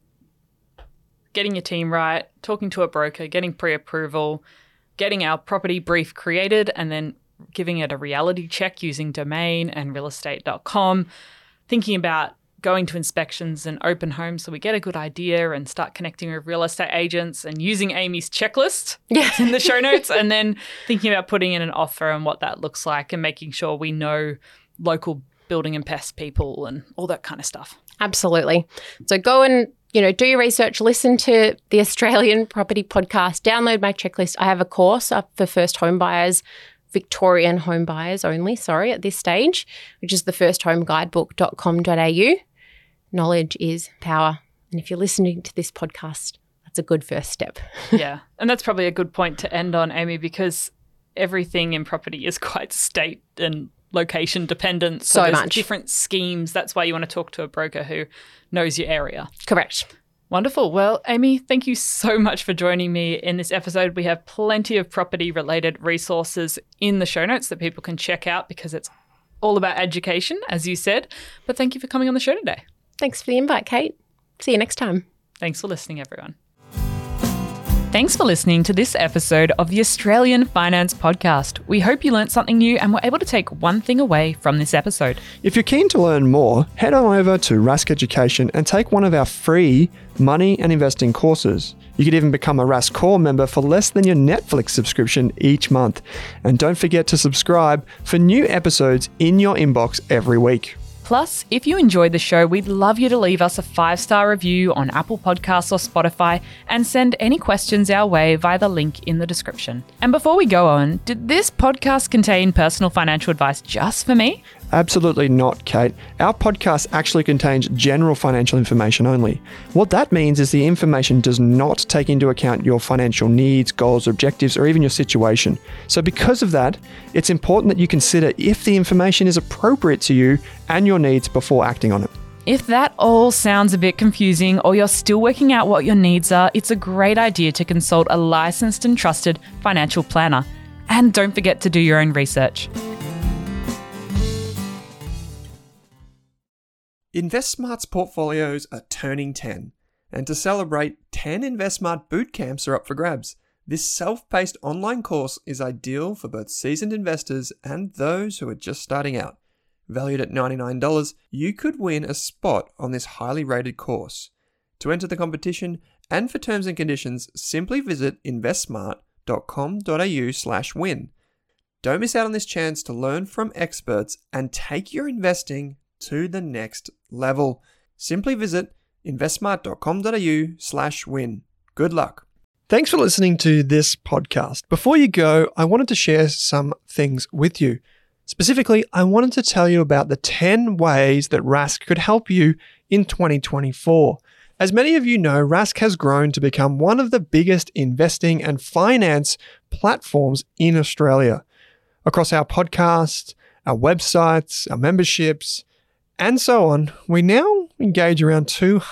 Getting your team right, talking to a broker, getting pre-approval, getting our property brief created, and then giving it a reality check using Domain and realestate.com, thinking about going to inspections and open homes so we get a good idea and start connecting with real estate agents and using Amy's checklist in the show notes, and then thinking about putting in an offer and what that looks like and making sure we know local building and pest people and all that kind of stuff. Absolutely. So go and, do your research, listen to the Australian Property Podcast, download my checklist. I have a course up for first home buyers, Victorian home buyers only, at this stage, which is the firsthomeguidebook.com.au. Knowledge is power. And if you're listening to this podcast, that's a good first step. Yeah. And that's probably a good point to end on, Amy, because everything in property is quite state and location dependent. So there's much. Different schemes. That's why you want to talk to a broker who knows your area. Correct. Wonderful. Well, Amy, thank you so much for joining me in this episode. We have plenty of property-related resources in the show notes that people can check out because it's all about education, as you said. But thank you for coming on the show today. Thanks for the invite, Kate. See you next time. Thanks for listening, everyone. Thanks for listening to this episode of the Australian Finance Podcast. We hope you learnt something new and were able to take one thing away from this episode. If you're keen to learn more, head on over to Rask Education and take one of our free money and investing courses. You could even become a Rask Core member for less than your Netflix subscription each month. And don't forget to subscribe for new episodes in your inbox every week. Plus, if you enjoyed the show, we'd love you to leave us a 5-star review on Apple Podcasts or Spotify and send any questions our way via the link in the description. And before we go on, did this podcast contain personal financial advice just for me? Absolutely not, Kate. Our podcast actually contains general financial information only. What that means is the information does not take into account your financial needs, goals, objectives, or even your situation. So because of that, it's important that you consider if the information is appropriate to you and your needs before acting on it. If that all sounds a bit confusing or you're still working out what your needs are, it's a great idea to consult a licensed and trusted financial planner. And don't forget to do your own research. InvestSmart's portfolios are turning 10, and to celebrate, 10 InvestSmart boot camps are up for grabs. This self-paced online course is ideal for both seasoned investors and those who are just starting out. Valued at $99, you could win a spot on this highly rated course. To enter the competition and for terms and conditions, simply visit investsmart.com.au/win. Don't miss out on this chance to learn from experts and take your investing to the next level. Simply visit investsmart.com.au/win. Good luck. Thanks for listening to this podcast. Before you go, I wanted to share some things with you. Specifically, I wanted to tell you about the 10 ways that Rask could help you in 2024. As many of you know, Rask has grown to become one of the biggest investing and finance platforms in Australia. Across our podcasts, our websites, our memberships, and so on, we now engage around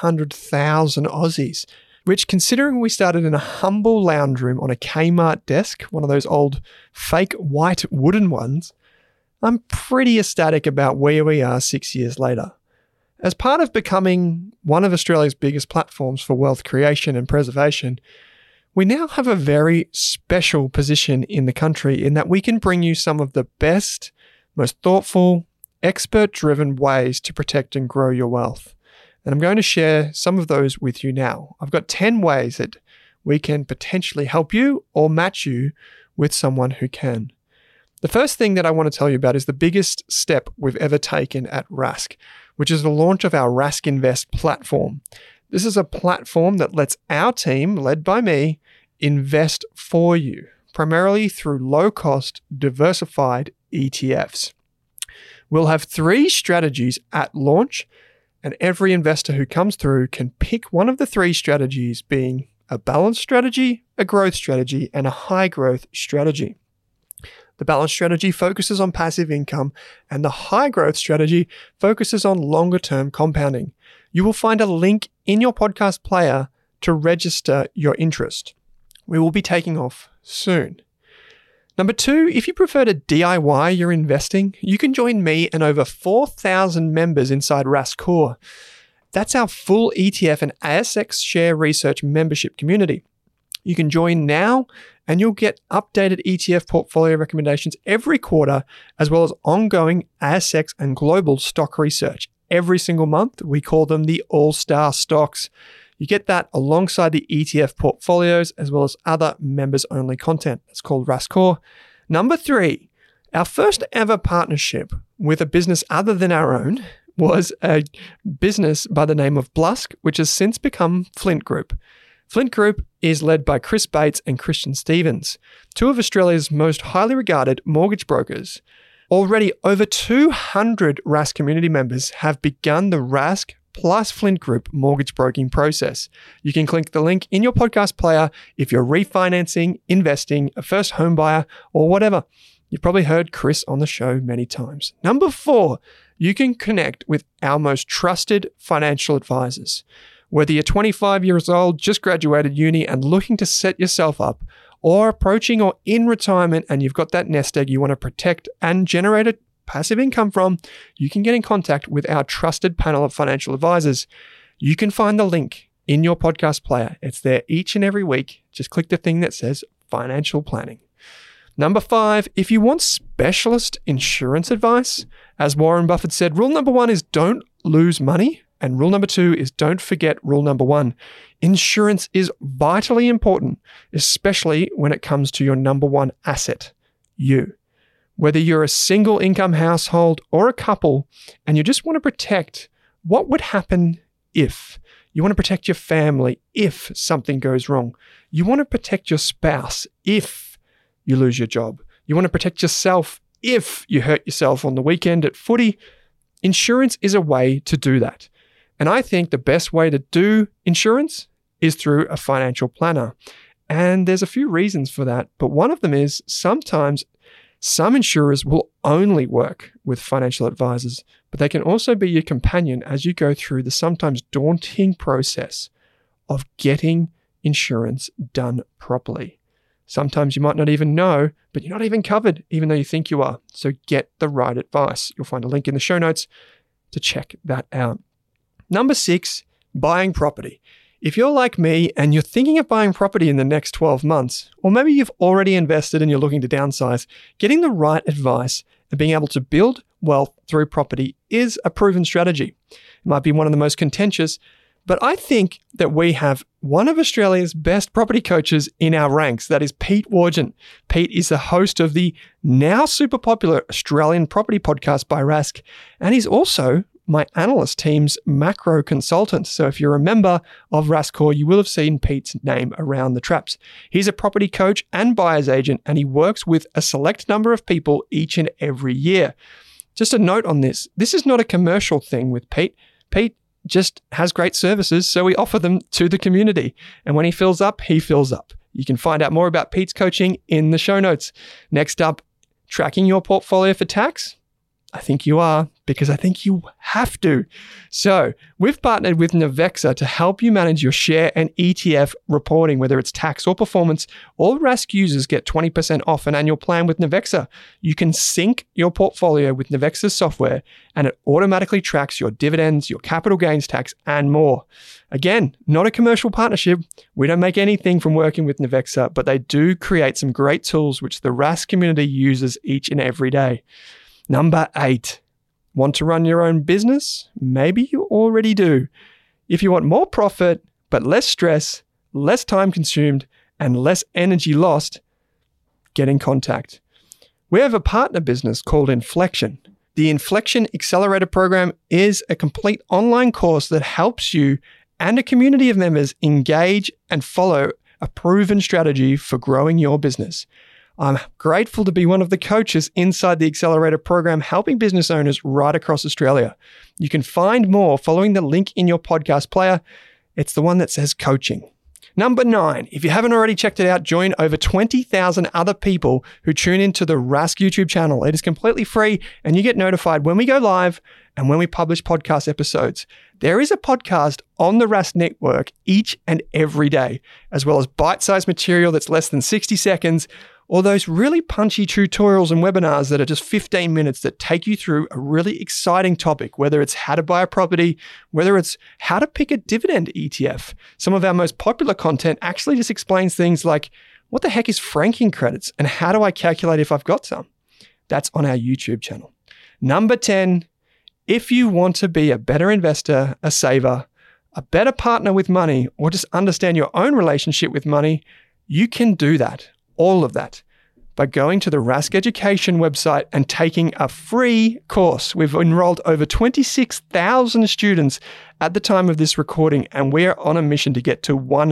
200,000 Aussies, which, considering we started in a humble lounge room on a Kmart desk, one of those old fake white wooden ones, I'm pretty ecstatic about where we are 6 years later. As part of becoming one of Australia's biggest platforms for wealth creation and preservation, we now have a very special position in the country in that we can bring you some of the best, most thoughtful, expert-driven ways to protect and grow your wealth. And I'm going to share some of those with you now. I've got 10 ways that we can potentially help you or match you with someone who can. The first thing that I want to tell you about is the biggest step we've ever taken at Rask, which is the launch of our Rask Invest platform. This is a platform that lets our team, led by me, invest for you, primarily through low-cost, diversified ETFs. We'll have 3 strategies at launch, and every investor who comes through can pick one of the 3 strategies, being a balanced strategy, a growth strategy, and a high growth strategy. The balanced strategy focuses on passive income, and the high growth strategy focuses on longer term compounding. You will find a link in your podcast player to register your interest. We will be taking off soon. Number 2, if you prefer to DIY your investing, you can join me and over 4,000 members inside Rask Core. That's our full ETF and ASX share research membership community. You can join now and you'll get updated ETF portfolio recommendations every quarter, as well as ongoing ASX and global stock research. Every single month, we call them the All-Star Stocks. You get that alongside the ETF portfolios, as well as other members-only content. It's called Rask Core. Number 3, our first ever partnership with a business other than our own was a business by the name of Blusk, which has since become Flint Group. Flint Group is led by Chris Bates and Christian Stevens, 2 of Australia's most highly regarded mortgage brokers. Already over 200 Rask community members have begun the Rask plus Flint Group mortgage broking process. You can click the link in your podcast player if you're refinancing, investing, a first home buyer, or whatever. You've probably heard Chris on the show many times. Number 4, you can connect with our most trusted financial advisors. Whether you're 25 years old, just graduated uni and looking to set yourself up, or approaching or in retirement and you've got that nest egg you want to protect and generate a passive income from, you can get in contact with our trusted panel of financial advisors. You can find the link in your podcast player. It's there each and every week. Just click the thing that says financial planning. Number 5, if you want specialist insurance advice, as Warren Buffett said, rule number 1 is don't lose money. And rule number 2 is don't forget rule number 1. Insurance is vitally important, especially when it comes to your number 1 asset, you. Whether you're a single income household or a couple, and you just want to protect what would happen if. You want to protect your family if something goes wrong. You want to protect your spouse if you lose your job. You want to protect yourself if you hurt yourself on the weekend at footy. Insurance is a way to do that. And I think the best way to do insurance is through a financial planner. And there's a few reasons for that. But one of them is sometimes some insurers will only work with financial advisors, but they can also be your companion as you go through the sometimes daunting process of getting insurance done properly. Sometimes you might not even know, but you're not even covered, even though you think you are. So get the right advice. You'll find a link in the show notes to check that out. Number 6, buying property. If you're like me and you're thinking of buying property in the next 12 months, or maybe you've already invested and you're looking to downsize, getting the right advice and being able to build wealth through property is a proven strategy. It might be one of the most contentious, but I think that we have one of Australia's best property coaches in our ranks. That is Pete Wargent. Pete is the host of the now super popular Australian property podcast by Rask, and he's also my analyst team's macro consultant. So if you're a member of Raskcore, you will have seen Pete's name around the traps. He's a property coach and buyer's agent, and he works with a select number of people each and every year. Just a note on this. This is not a commercial thing with Pete. Pete just has great services, so we offer them to the community. And when he fills up, he fills up. You can find out more about Pete's coaching in the show notes. Next up, tracking your portfolio for tax. I think you are, because I think you have to. So we've partnered with Navexa to help you manage your share and ETF reporting, whether it's tax or performance. All Rask users get 20% off an annual plan with Navexa. You can sync your portfolio with Navexa's software, and it automatically tracks your dividends, your capital gains tax, and more. Again, not a commercial partnership. We don't make anything from working with Navexa, but they do create some great tools which the Rask community uses each and every day. Number 8, want to run your own business? Maybe you already do. If you want more profit, but less stress, less time consumed, and less energy lost, get in contact. We have a partner business called Inflection. The Inflection Accelerator Program is a complete online course that helps you and a community of members engage and follow a proven strategy for growing your business. I'm grateful to be one of the coaches inside the Accelerator program, helping business owners right across Australia. You can find more following the link in your podcast player. It's the one that says coaching. Number 9, if you haven't already checked it out, join over 20,000 other people who tune into the Rask YouTube channel. It is completely free, and you get notified when we go live and when we publish podcast episodes. There is a podcast on the Rask Network each and every day, as well as bite-sized material that's less than 60 seconds, or those really punchy tutorials and webinars that are just 15 minutes that take you through a really exciting topic, whether it's how to buy a property, whether it's how to pick a dividend ETF. Some of our most popular content actually just explains things like, what the heck is franking credits and how do I calculate if I've got some? That's on our YouTube channel. Number 10, if you want to be a better investor, a saver, a better partner with money, or just understand your own relationship with money, you can do that. All of that by going to the Rask Education website and taking a free course. We've enrolled over 26,000 students at the time of this recording, and we are on a mission to get to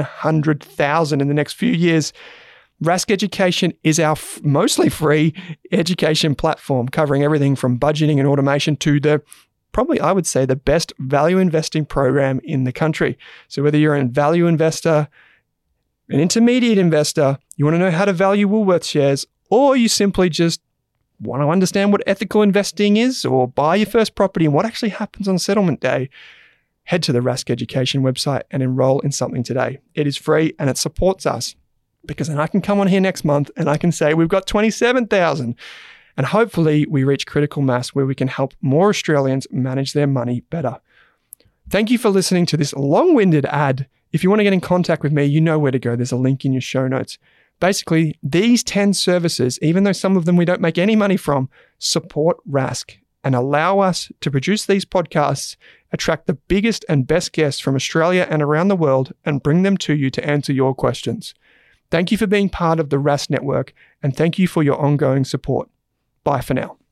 100,000 in the next few years. Rask Education is our mostly free education platform, covering everything from budgeting and automation to the probably, I would say, the best value investing program in the country. So whether you're a value investor, an intermediate investor, you want to know how to value Woolworths shares, or you simply just want to understand what ethical investing is, or buy your first property and what actually happens on settlement day, head to the Rask Education website and enroll in something today. It is free and it supports us, because then I can come on here next month and I can say we've got 27,000, and hopefully we reach critical mass where we can help more Australians manage their money better. Thank you for listening to this long-winded ad. If you want to get in contact with me, you know where to go. There's a link in your show notes. Basically, these 10 services, even though some of them we don't make any money from, support Rask and allow us to produce these podcasts, attract the biggest and best guests from Australia and around the world, and bring them to you to answer your questions. Thank you for being part of the Rask Network, and thank you for your ongoing support. Bye for now.